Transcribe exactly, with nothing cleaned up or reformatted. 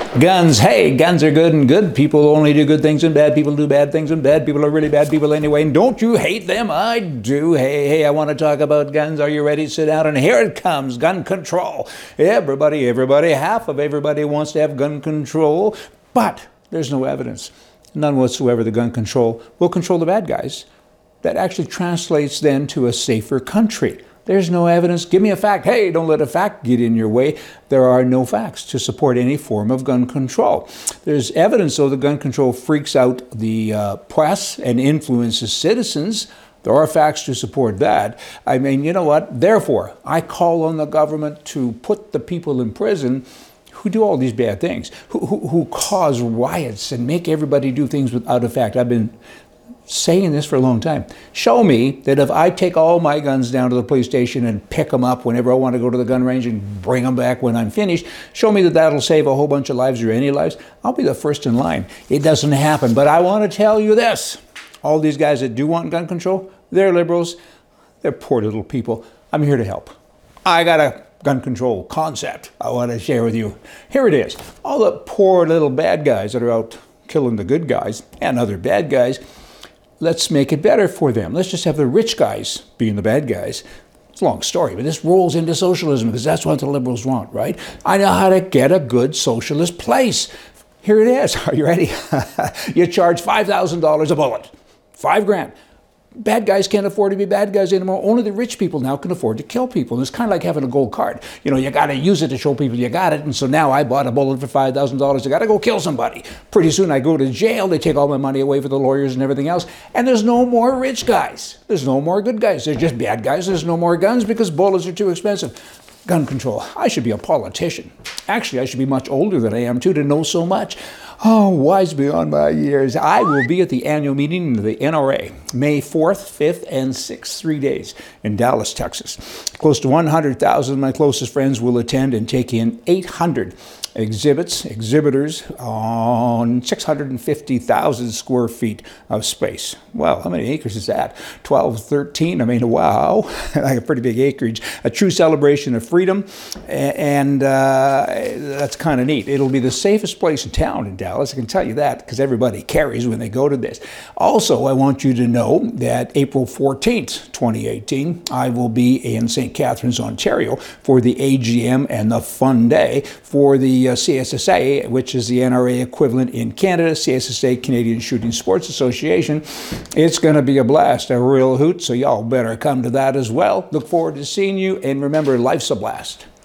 Guns, hey, guns are good and good people only do good things and bad people do bad things and bad people are really bad people anyway. And don't you hate them? I do. Hey, hey, I want to talk about guns. Are you ready? Sit down and here it comes, gun control. Everybody, everybody, half of everybody wants to have gun control, but there's no evidence, none whatsoever, the gun control will control the bad guys. That actually translates then to a safer country. There's no evidence. Give me a fact. Hey, don't let a fact get in your way. There are no facts to support any form of gun control. There's evidence, though, that gun control freaks out the uh, press and influences citizens. There are facts to support that. I mean, you know what? Therefore, I call on the government to put the people in prison who do all these bad things, who, who, who cause riots and make everybody do things without a fact. I've been saying this for a long time. Show me that if I take all my guns down to the police station and pick them up whenever I want to go to the gun range and bring them back when I'm finished, show me that that'll save a whole bunch of lives or any lives, I'll be the first in line. It doesn't happen. But I want to tell you this. All these guys that do want gun control, they're liberals. They're poor little people. I'm here to help. I got a gun control concept I want to share with you. Here it is. All the poor little bad guys that are out killing the good guys and other bad guys, let's make it better for them. Let's just have the rich guys being the bad guys. It's a long story, but this rolls into socialism because that's what the liberals want, right? I know how to get a good socialist place. Here it is. Are you ready? You charge five thousand dollars a bullet. Five grand. Bad guys can't afford to be bad guys anymore. Only the rich people now can afford to kill people. And it's kind of like having a gold card. You know, you got to use it to show people you got it. And so now I bought a bullet for five thousand dollars. I got to go kill somebody. Pretty soon I go to jail. They take all my money away for the lawyers and everything else. And there's no more rich guys. There's no more good guys. There's just bad guys. There's no more guns because bullets are too expensive. Gun control. I should be a politician. Actually, I should be much older than I am, too, to know so much. Oh, wise beyond my years. I will be at the annual meeting of the N R A, May fourth, fifth, and sixth, three days in Dallas, Texas. Close to one hundred thousand of my closest friends will attend and take in eight hundred exhibits, exhibitors on six hundred fifty thousand square feet of space. Well, how many acres is that? twelve, thirteen? I mean, wow, like a pretty big acreage. A true celebration of freedom, and uh, that's kind of neat. It'll be the safest place in town in Dallas, I can tell you that, because everybody carries when they go to this. Also, I want you to know that April fourteenth, twenty eighteen, I will be in Saint Catharines, Ontario for the A G M and the Fun Day for the uh, C S S A, which is the N R A equivalent in Canada, C S S A, Canadian Shooting Sports Association. It's going to be a blast, a real hoot, so y'all better come to that as well. Look forward to seeing you, and remember, life's a blast.